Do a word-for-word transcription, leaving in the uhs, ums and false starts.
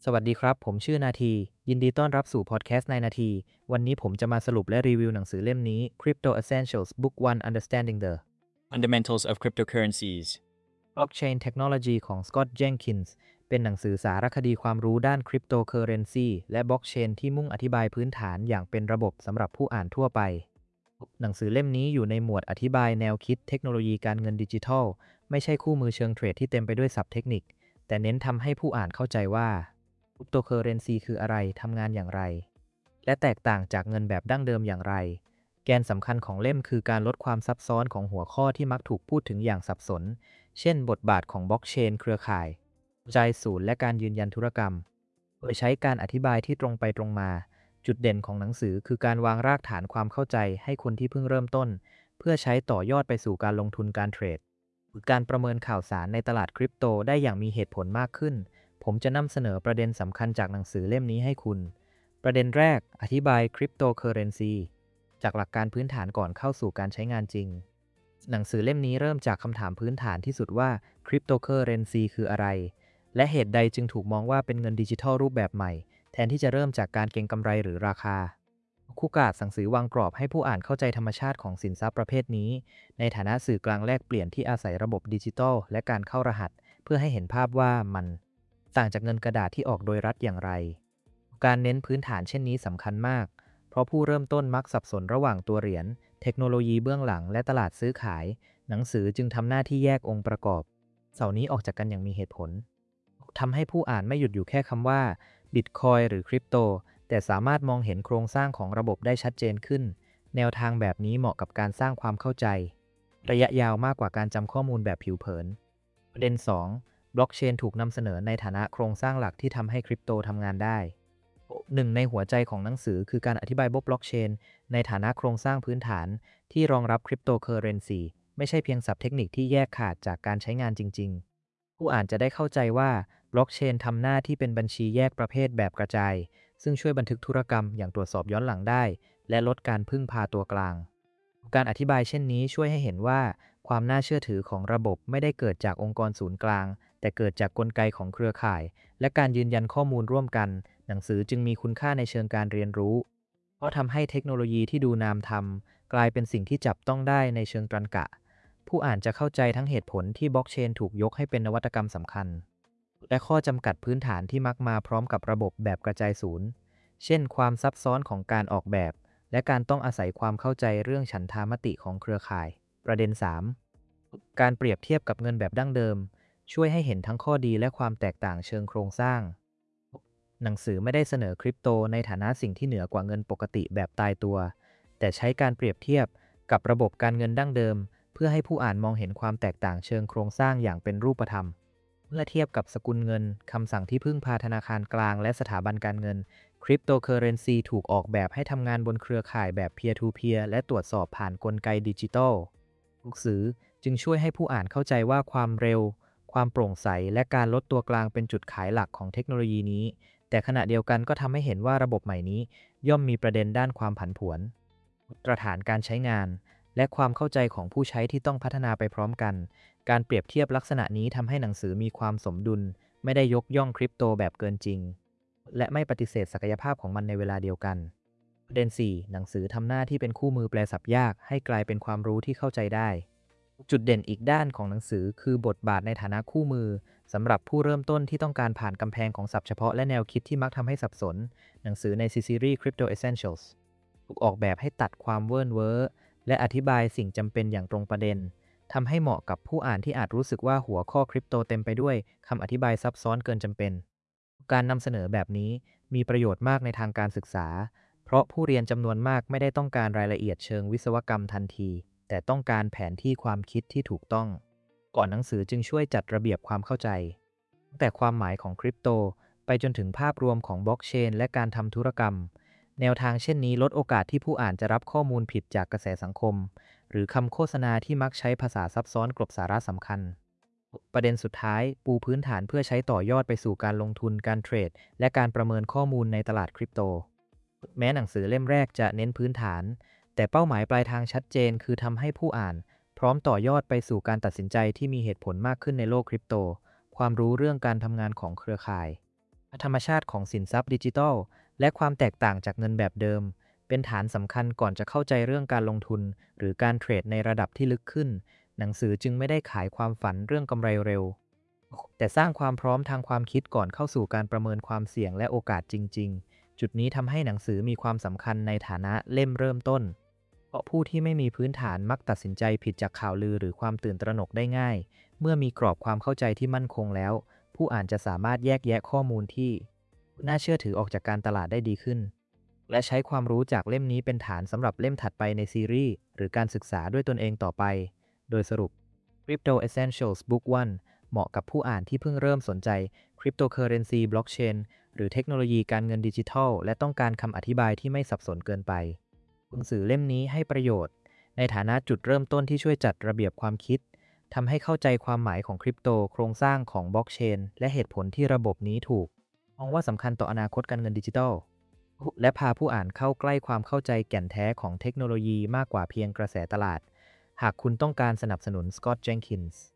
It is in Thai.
สวัสดีครับ ผมชื่อนาที ยินดีต้อนรับสู่พอดแคสต์ในนาที วันนี้ผมจะมาสรุปและรีวิวหนังสือเล่มนี้ Crypto Essentials Book One Understanding the Fundamentals of Cryptocurrencies Blockchain Technology ของ Scott Jenkins เป็นหนังสือสารคดีความรู้ด้าน Cryptocurrency และ Blockchain ที่มุ่งอธิบายพื้นฐานอย่างเป็นระบบสำหรับผู้อ่านทั่วไป หนังสือเล่มนี้อยู่ในหมวดอธิบายแนวคิดเทคโนโลยีการเงินดิจิทัล ไม่ใช่คู่มือเชิงเทรดที่เต็มไปด้วยศัพท์เทคนิค แต่เน้นทำให้ผู้อ่านเข้าใจว่า Cryptocurrency คืออะไร ทำงานอย่างไร และแตกต่างจากเงินแบบดั้งเดิมอย่างไร แกนสำคัญของเล่มคือการลดความซับซ้อนของหัวข้อที่มักถูกพูดถึงอย่างสับสน เช่น บทบาทของบล็อกเชนเครือข่ายกระจายศูนย์และการยืนยันธุรกรรม โดยใช้การอธิบายที่ตรงไปตรงมา จุดเด่นของหนังสือคือการวางรากฐานความเข้าใจให้คนที่เพิ่งเริ่มต้น เพื่อใช้ต่อยอดไปสู่การลงทุนการเทรดหรือการประเมินข่าวสารในตลาดคริปโตได้อย่างมีเหตุผลมากขึ้น ผมจะนำเสนอประเด็นสำคัญจากหนังสือเล่มนี้ให้คุณ ประเด็นแรก อธิบายคริปโตเคอเรนซีจากหลักการพื้นฐานก่อนเข้าสู่การใช้งานจริง หนังสือเล่มนี้เริ่มจากคำถามพื้นฐานที่สุดว่าคริปโตเคอเรนซีคืออะไร และเหตุใดจึงถูกมองว่าเป็นเงินดิจิทัลรูปแบบใหม่ แทนที่จะเริ่มจากการเก็งกำไรหรือราคา คู่กาดหนังสือวางกรอบให้ผู้อ่านเข้าใจธรรมชาติของสินทรัพย์ประเภทนี้ ในฐานะสื่อกลางแลกเปลี่ยนที่อาศัยระบบดิจิทัลและการเข้ารหัส เพื่อให้เห็นภาพว่ามันต่างจากเงินกระดาษที่ออกโดยรัฐอย่างไร การเน้นพื้นฐานเช่นนี้สำคัญมาก เพราะผู้เริ่มต้นมักสับสนระหว่างตัวเหรียญ เทคโนโลยีเบื้องหลังและตลาดซื้อขาย หนังสือจึงทำหน้าที่แยกองค์ประกอบเสานี้ออกจากกันอย่างมีเหตุผล ทำให้ผู้อ่านไม่หยุดอยู่แค่คำว่า Bitcoin หรือคริปโต แต่สามารถมองเห็นโครงสร้างของระบบได้ชัดเจนขึ้น แนวทางแบบนี้เหมาะกับการสร้างความเข้าใจ ระยะยาวมากกว่าการจำข้อมูลแบบผิวเผิน ประเด็น สอง บล็อกเชนถูกนำเสนอในฐานะโครงสร้างหลักที่ทำให้คริปโตทำงานได้ หนึ่งในหัวใจของหนังสือคือการอธิบายบล็อกเชนในฐานะโครงสร้างพื้นฐานที่รองรับคริปโตเคอเรนซีไม่ใช่เพียงศัพท์เทคนิคที่แยกขาดจากการใช้งานจริงๆ ผู้อ่านจะได้เข้าใจว่าบล็อกเชนทำหน้าที่เป็นบัญชีแยกประเภทแบบกระจายซึ่งช่วยบันทึกธุรกรรมอย่างตรวจสอบย้อนหลังได้และลดการพึ่งพาตัวกลาง การอธิบายเช่นนี้ช่วยให้เห็นว่าความน่าเชื่อถือของระบบไม่ได้เกิดจากองค์กรศูนย์กลางแต่เกิดจากกลไกของเครือข่ายและการยืนยันข้อมูลร่วมกันหนังสือจึงมีคุณค่าในเชิงการเรียนรู้เพราะทำให้เทคโนโลยีที่ดูนามธรรมกลายเป็นสิ่งที่จับต้องได้ในเชิงตรรกะผู้อ่านจะเข้าใจทั้งเหตุผลที่บล็อกเชนถูกยกให้เป็นนวัตกรรมสำคัญและข้อจำกัดพื้นฐานที่มักมาพร้อมกับระบบแบบกระจายศูนย์เช่นความซับซ้อนของการออกแบบและการต้องอาศัยความเข้าใจเรื่องฉันทามติของเครือข่ายประเด็น สาม การเปรียบเทียบกับเงินแบบดั้งเดิมช่วยให้เห็นทั้งข้อดีและความแตกต่างเชิงโครงสร้างหนังสือไม่ได้เสนอคริปโตในฐานะสิ่งที่เหนือกว่าเงินปกติแบบตายตัวแต่ใช้การเปรียบเทียบกับระบบการเงินดั้งเดิมเพื่อให้ผู้อ่านมองเห็นความแตกต่างเชิงโครงสร้างอย่างเป็นรูปธรรมเมื่อเทียบกับสกุลเงินคำสั่งที่พึ่งพาธนาคารกลางและสถาบันการเงินคริปโตเคอเรนซีถูกออกแบบให้ทำงานบนเครือข่ายแบบ peer to peer และตรวจสอบผ่านกลไกดิจิทัลหนังสือจึงช่วยให้ผู้อ่านเข้าใจว่าความเร็วความโปร่งใสและการลดตัวกลางเป็นจุดขายหลักของเทคโนโลยีนี้แต่ขณะเดียวกันก็ทำให้เห็นว่าระบบใหม่นี้ย่อมมีประเด็นด้านความผันผวนมาตรฐานการใช้งานและความเข้าใจของผู้ใช้ที่ต้องพัฒนาไปพร้อมกันการเปรียบเทียบลักษณะนี้ทำให้หนังสือมีความสมดุลไม่ได้ยกย่องคริปโตแบบเกินจริงและไม่ปฏิเสธศักยภาพของมันในเวลาเดียวกันประเด็น สี่ หนังสือทำหน้าที่เป็นคู่มือแปลศัพท์ยากให้กลายเป็นความรู้ที่เข้าใจได้จุดเด่นอีกด้านของหนังสือคือบทบาทในฐานะคู่มือสำหรับผู้เริ่มต้นที่ต้องการผ่านกำแพงของศัพท์เฉพาะและแนวคิดที่มักทำให้สับสนหนังสือในซีรีส์ Crypto Essentials ถูกออกแบบให้ตัดความเวิ้นเว้อและอธิบายสิ่งจำเป็นอย่างตรงประเด็นทำให้เหมาะกับผู้อ่านที่อาจรู้สึกว่าหัวข้อคริปโตเต็มไปด้วยคำอธิบายซับซ้อนเกินจำเป็นการนำเสนอแบบนี้มีประโยชน์มากในทางการศึกษาเพราะผู้เรียนจำนวนมากไม่ได้ต้องการรายละเอียดเชิงวิศวกรรมทันทีแต่ต้องการแผนที่ความคิดที่ถูกต้องก่อนหนังสือจึงช่วยจัดระเบียบความเข้าใจตั้งแต่ความหมายของคริปโตไปจนถึงภาพรวมของบล็อกเชนและการทำธุรกรรมแนวทางเช่นนี้ลดโอกาสที่ผู้อ่านจะรับข้อมูลผิดจากกระแสสังคมหรือคำโฆษณาที่มักใช้ภาษาซับซ้อนกลบสาระสำคัญประเด็นสุดท้ายปูพื้นฐานเพื่อใช้ต่อยอดไปสู่การลงทุนการเทรดและการประเมินข้อมูลในตลาดคริปโตแม้หนังสือเล่มแรกจะเน้นพื้นฐานแต่เป้าหมายปลายทางชัดเจนคือทำให้ผู้อ่านพร้อมต่อยอดไปสู่การตัดสินใจที่มีเหตุผลมากขึ้นในโลกคริปโตความรู้เรื่องการทำงานของเครือข่ายธรรมชาติของสินทรัพย์ดิจิทัลและความแตกต่างจากเงินแบบเดิมเป็นฐานสำคัญก่อนจะเข้าใจเรื่องการลงทุนหรือการเทรดในระดับที่ลึกขึ้นหนังสือจึงไม่ได้ขายความฝันเรื่องกำไรเร็วแต่สร้างความพร้อมทางความคิดก่อนเข้าสู่การประเมินความเสี่ยงและโอกาสจริงๆจุดนี้ทำให้หนังสือมีความสำคัญในฐานะเล่มเริ่มต้นเพราะผู้ที่ไม่มีพื้นฐานมักตัดสินใจผิดจากข่าวลือหรือความตื่นตระหนกได้ง่ายเมื่อมีกรอบความเข้าใจที่มั่นคงแล้วผู้อ่านจะสามารถแยกแยะข้อมูลที่น่าเชื่อถือออกจากการตลาดได้ดีขึ้นและใช้ความรู้จากเล่มนี้เป็นฐานสำหรับเล่มถัดไปในซีรีส์หรือการศึกษาด้วยตนเองต่อไปโดยสรุป Crypto Essentials Book วันเหมาะกับผู้อ่านที่เพิ่งเริ่มสนใจ Cryptocurrency Blockchain หรือเทคโนโลยีการเงินดิจิทัลและต้องการคำอธิบายที่ไม่สับสนเกินไปหนังสือเล่มนี้ให้ประโยชน์ในฐานะจุดเริ่มต้นที่ช่วยจัดระเบียบความคิดทำให้เข้าใจความหมายของคริปโตโครงสร้างของบล็อกเชนและเหตุผลที่ระบบนี้ถูกมองว่าสำคัญต่ออนาคตการเงินดิจิทัลและพาผู้อ่านเข้าใกล้ความเข้าใจแก่นแท้ของเทคโนโลยีมากกว่าเพียงกระแสตลาดหากคุณต้องการสนับสนุน Scott Jenkins